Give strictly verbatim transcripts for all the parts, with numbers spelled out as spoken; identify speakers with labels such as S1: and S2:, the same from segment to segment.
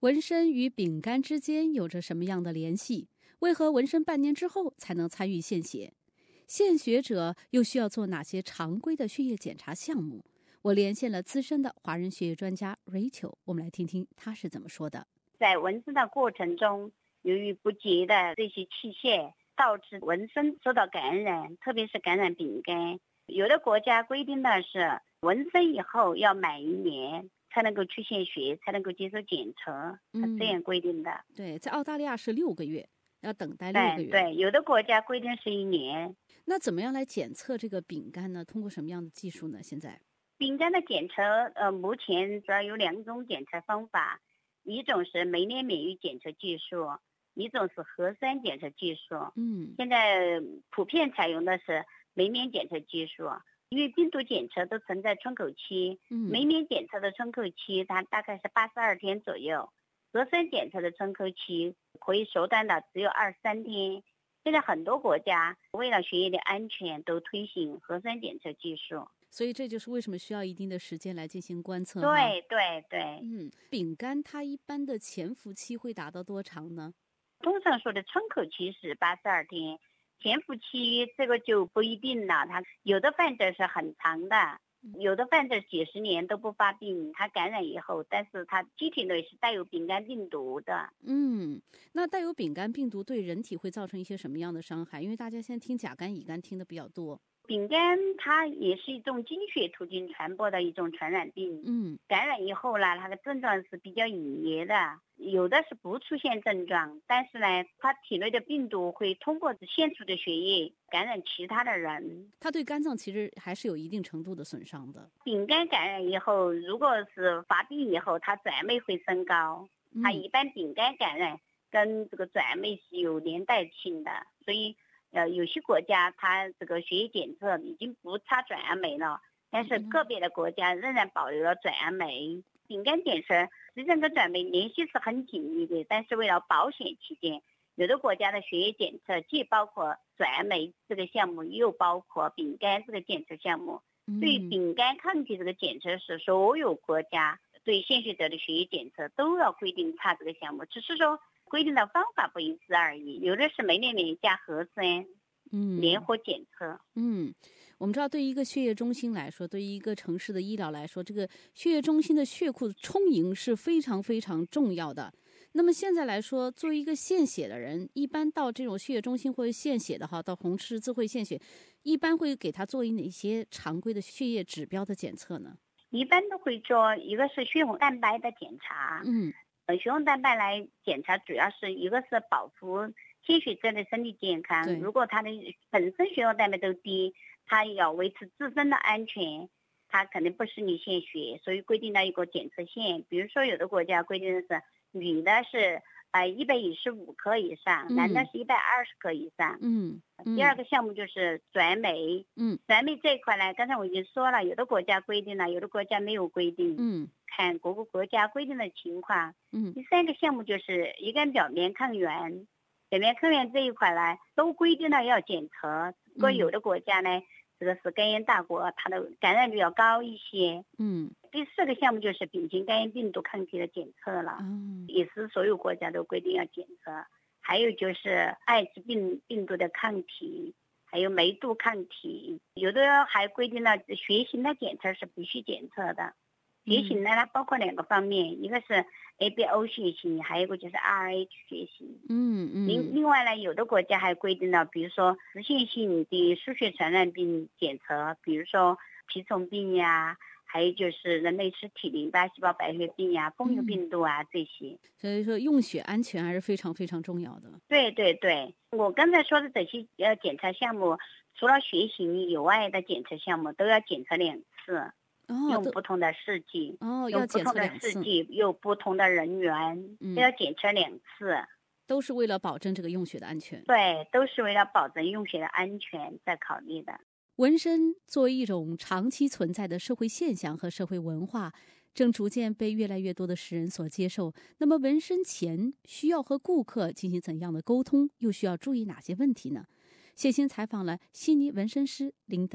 S1: 纹身与丙肝之间有着什么样的联系？为何纹身半年之后才能参与献血？献血者又需要做哪些常规的血液检查项目？我连线了资深的华人血液专家 Rachel， 我们来听听她是怎么说的。
S2: 在纹身的过程中，由于不洁的这些器械，导致纹身受到感染，特别是感染丙肝。有的国家规定的是，纹身以后要满一年才能够去献血，才能够接受检测，是这样规定的。
S1: 嗯、对，在澳大利亚是六个月，要等待六个月。
S2: 对对，有的国家规定是一年。
S1: 那怎么样来检测这个丙肝呢？通过什么样的技术呢？现在
S2: 丙肝的检测，呃，目前主要有两种检测方法，一种是酶联免疫检测技术，一种是核酸检测技术。
S1: 嗯，
S2: 现在普遍采用的是酶免检测技术，因为病毒检测都存在窗口期，酶免检测的窗口期它大概是八十二天左右，核酸检测的窗口期可以缩短到只有二十三天。现在很多国家为了血液的安全都推行核酸检测技术，
S1: 所以这就是为什么需要一定的时间来进行观测。
S2: 对对对，
S1: 嗯，丙肝它一般的潜伏期会达到多长呢？
S2: 通常说的窗口期是八十二天，潜伏期这个就不一定了，它有的患者是很长的，有的患者几十年都不发病，他感染以后，但是他机体内是带有丙肝病毒的。
S1: 嗯，那带有丙肝病毒对人体会造成一些什么样的伤害？因为大家现在听甲肝、乙肝听的比较多。
S2: 丙肝它也是一种经血途径传播的一种传染病。
S1: 嗯，
S2: 感染以后呢，它的症状是比较隐约的，有的是不出现症状，但是呢，它体内的病毒会通过献出的血液感染其他的人。
S1: 它对肝脏其实还是有一定程度的损伤的。
S2: 丙肝感染以后，如果是发病以后，它转酶会升高。
S1: 嗯、
S2: 它一般丙肝感染跟这个转酶是有连带性的，所以呃，有些国家它这个血液检测已经不查转氨酶了，但是个别的国家仍然保留了转氨酶。丙肝检测实际上跟转酶联系是很紧密的，但是为了保险起见，有的国家的血液检测既包括转氨酶这个项目，又包括丙肝这个检测项目。对于丙肝抗体这个检测是所有国家对献血者的血液检测都要规定查这个项目，只是说规定的方法不一致而已，有的是酶联免疫加核酸，嗯，联合检测。
S1: 嗯，我们知道，对于一个血液中心来说，对于一个城市的医疗来说，这个血液中心的血库充盈是非常非常重要的。那么现在来说，作为一个献血的人，一般到这种血液中心或者献血的哈，到红十字会献血，一般会给他做哪些常规的血液指标的检测呢？
S2: 一般都会做一个是血红蛋白的检查，
S1: 嗯。
S2: 血红蛋白来检查，主要是一个是保护献血者的身体健康。如果他的本身血红蛋白都低，他要维持自身的安全，他肯定不适宜献血，所以规定了一个检测线。比如说，有的国家规定的是女的是呃一百一十五克以上，嗯、男的是一百二十克以上。
S1: 嗯。嗯
S2: 第二个项目就是转酶。
S1: 嗯。
S2: 转酶这一块呢，刚才我已经说了，有的国家规定了，有的国家没有规定。
S1: 嗯。
S2: 看各个国家规定的情况。
S1: 嗯，
S2: 第三个项目就是乙肝表面抗原，表面抗原这一块呢，都规定了要检测。不过有的国家呢，嗯、这个是肝炎大国，它的感染率要高一些。
S1: 嗯，
S2: 第四个项目就是丙型肝炎病毒抗体的检测了，嗯，也是所有国家都规定要检测。还有就是艾滋病病毒的抗体，还有梅毒抗体，有的还规定了血型的检测是必须检测的。血型呢，它包括两个方面，一个是 A B O 血型，还有一个就是 R H 血型。
S1: 嗯嗯。
S2: 另另外呢，有的国家还规定了，比如说实现性的输血传染病检测，比如说蜱虫病呀，还有就是人类实体淋巴细胞白血病呀、疯牛病毒啊、嗯、这些。
S1: 所以说，用血安全还是非常非常重要的。
S2: 对对对，我刚才说的这些呃检测项目，除了血型以外的检测项目都要检测两次。
S1: 哦、
S2: 用不同的试剂，
S1: 哦，
S2: 用不同的试剂，用不同的人员，嗯、都要检测两次，
S1: 都是为了保证这个用血的安全。
S2: 对，都是为了保证用血的安全在考虑的。
S1: 纹身作为一种长期存在的社会现象和社会文化，正逐渐被越来越多的世人所接受。那么，纹身前需要和顾客进行怎样的沟通，又需要注意哪些问题呢？谢欣采访了悉尼纹身师林登。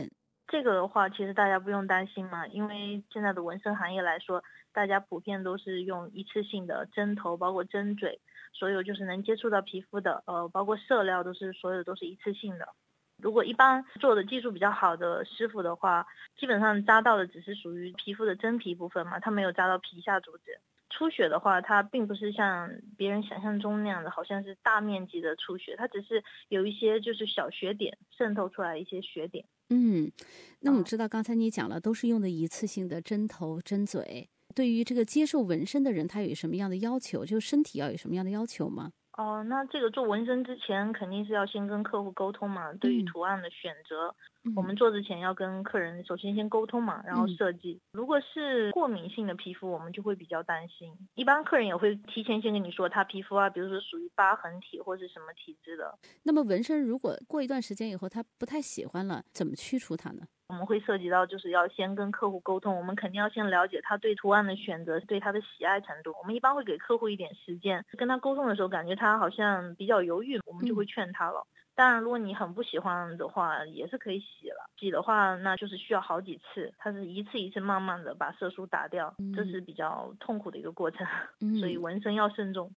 S3: 这个的话，其实大家不用担心嘛，因为现在的纹身行业来说，大家普遍都是用一次性的针头，包括针嘴，所有就是能接触到皮肤的，呃，包括色料都是所有都是一次性的。如果一般做的技术比较好的师傅的话，基本上扎到的只是属于皮肤的真皮部分嘛，它没有扎到皮下组织。出血的话，它并不是像别人想象中那样的，好像是大面积的出血，它只是有一些就是小血点渗透出来一些血点。
S1: 嗯，那我们知道刚才你讲了，都是用的一次性的针头、针嘴。对于这个接受纹身的人，他有什么样的要求？就身体要有什么样的要求吗？
S3: 哦，那这个做纹身之前肯定是要先跟客户沟通嘛，对于图案的选择，
S1: 嗯、
S3: 我们做之前要跟客人首先先沟通嘛，然后设计。嗯、如果是过敏性的皮肤，我们就会比较担心。一般客人也会提前先跟你说他皮肤啊，比如说属于疤痕体或是什么体质的。
S1: 那么纹身如果过一段时间以后他不太喜欢了，怎么去除它呢？
S3: 我们会涉及到就是要先跟客户沟通，我们肯定要先了解他对图案的选择，对他的喜爱程度。我们一般会给客户一点时间，跟他沟通的时候感觉他好像比较犹豫，我们就会劝他了。嗯、当然如果你很不喜欢的话也是可以洗了，洗的话那就是需要好几次，它是一次一次慢慢的把色素打掉，嗯、这是比较痛苦的一个过程，嗯、所以纹身要慎重。